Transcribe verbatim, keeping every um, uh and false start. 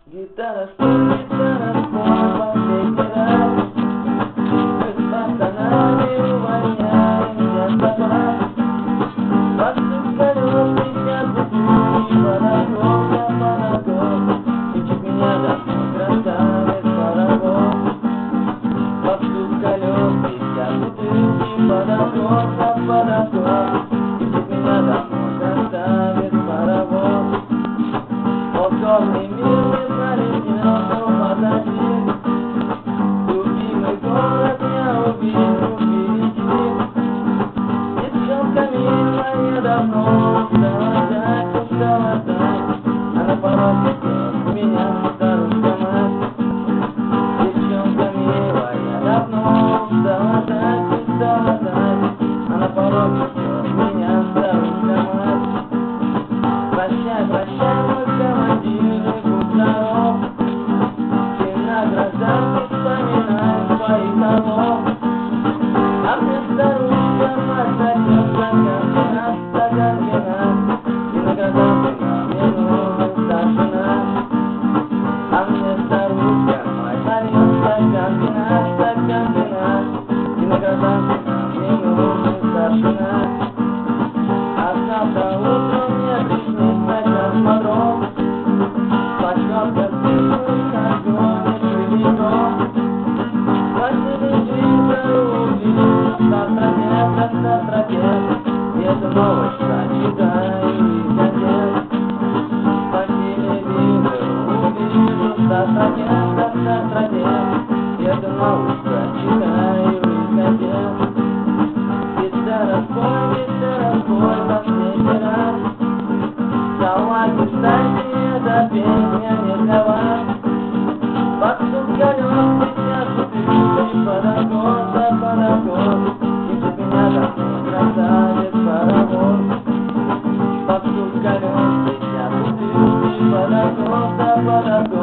Гитара, спой, гитара, спой последний раз. Мы с пацанами увольняем автомат. Двадцать колес, пятьдесят бутылки, паровоз за паровоз. Ищет меня домой, красавец паровоз. Двадцать колес, пятьдесят бутылки, паровоз за паровоз. Ищет меня домой, красавец паровоз. Повторный мир не пролетел, но позади. Любимый город я увижу впереди. Девчонка милая давно устала ждать, устала ждать. А на пороге ждет меня старушка мать. Девчонка милая давно устала ждать, устала ждать. А на пороге ждет меня старушка мать. Прощай, прощай, мой командир, будь здоров. Ты на гражданке вспоминаем своих голов. А мне старушка мать зовет стакан вина, стакан вина. И на гражданке мне нужен старшина. А мне старушка мать зовет стакан вина, стакан вина. И на гражданке мне нужен старшина. А завтра утром мне приснится космодром. Пошлётка слышит, как гонит прямиком. Возьми телевизор, увидишь, завтра нет, завтра нет. И эту новость прочитаю из газет. По телевизору увижу, завтра нет, завтра нет. И эту новость прочитаю из газет. Гитара, спой, гитара, спой последний раз. Салаги, кстати, эта песня не для вас. Под стук колес летят бутылки, паровоз за паровоз. Ищет меня домой, красавец паровоз. Под стук колес летят бутылки, паровоз за паровоз.